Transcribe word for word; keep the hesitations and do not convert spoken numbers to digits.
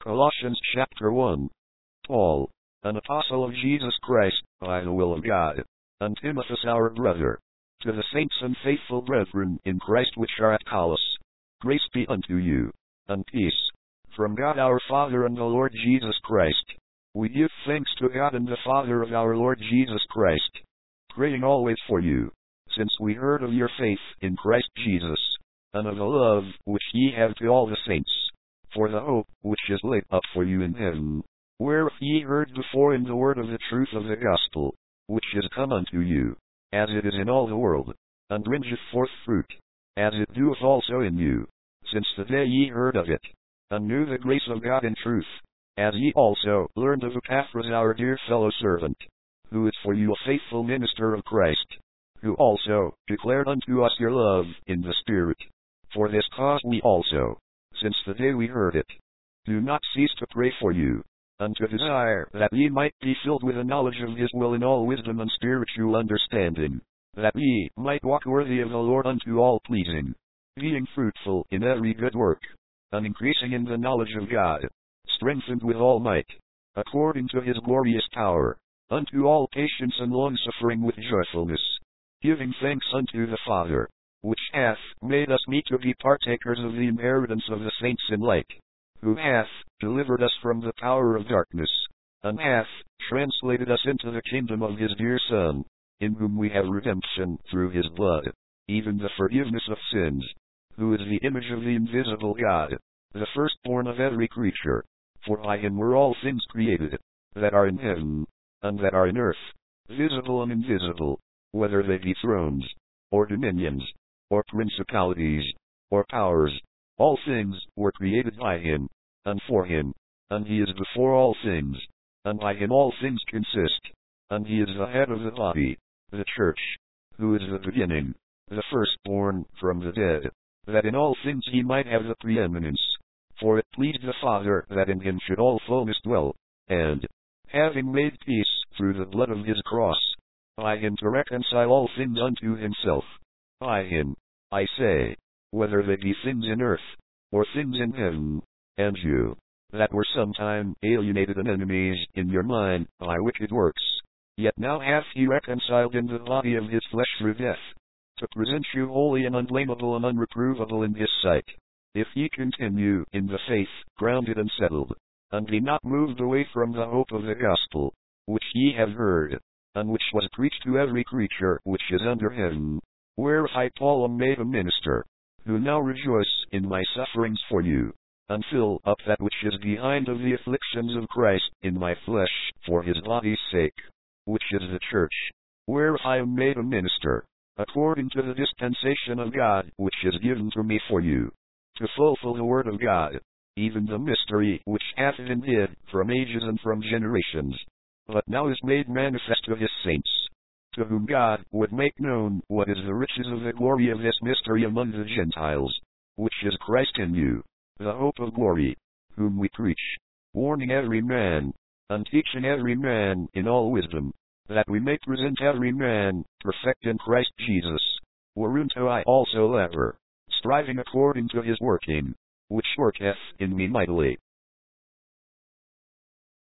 Colossians chapter one. Paul, an apostle of Jesus Christ, by the will of God, and Timothy our brother, to the saints and faithful brethren in Christ which are at Colossus, grace be unto you, and peace, from God our Father and the Lord Jesus Christ. We give thanks to God and the Father of our Lord Jesus Christ, praying always for you, since we heard of your faith in Christ Jesus, and of the love which ye have to all the saints, for the hope which is laid up for you in heaven, whereof ye heard before in the word of the truth of the gospel, which is come unto you, as it is in all the world, and bringeth forth fruit, as it doeth also in you, since the day ye heard of it, and knew the grace of God in truth, as ye also learned of Epaphras our dear fellow servant, who is for you a faithful minister of Christ, who also declared unto us your love in the Spirit. For this cause we also, since the day we heard it, do not cease to pray for you, and to desire that ye might be filled with the knowledge of his will in all wisdom and spiritual understanding, that ye might walk worthy of the Lord unto all pleasing, being fruitful in every good work, and increasing in the knowledge of God, strengthened with all might, according to his glorious power, unto all patience and longsuffering with joyfulness, giving thanks unto the Father, which hath made us meet to be partakers of the inheritance of the saints in light, who hath delivered us from the power of darkness, and hath translated us into the kingdom of his dear Son, in whom we have redemption through his blood, even the forgiveness of sins, who is the image of the invisible God, the firstborn of every creature. For by him were all things created, that are in heaven, and that are in earth, visible and invisible, whether they be thrones, or dominions, or principalities, or powers. All things were created by him, and for him, and he is before all things, and by him all things consist, and he is the head of the body, the church, who is the beginning, the firstborn from the dead, that in all things he might have the preeminence. For it pleased the Father that in him should all fullness dwell, and, having made peace through the blood of his cross, by him to reconcile all things unto himself. By him, I say, whether they be things in earth, or things in heaven, and you, that were sometime alienated and enemies in your mind by wicked works, yet now hath he reconciled in the body of his flesh through death, to present you holy and unblameable and unreprovable in his sight, if ye continue in the faith, grounded and settled, and be not moved away from the hope of the gospel, which ye have heard, and which was preached to every creature which is under heaven, whereof I Paul am made a minister, who now rejoice in my sufferings for you, and fill up that which is behind of the afflictions of Christ in my flesh for his body's sake, which is the church, whereof I am made a minister, according to the dispensation of God which is given to me for you, to fulfill the word of God, even the mystery which hath been hid from ages and from generations, but now is made manifest to his saints, to whom God would make known what is the riches of the glory of this mystery among the Gentiles, which is Christ in you, the hope of glory, whom we preach, warning every man, and teaching every man in all wisdom, that we may present every man perfect in Christ Jesus, whereunto I also labor, striving according to his working, which worketh in me mightily.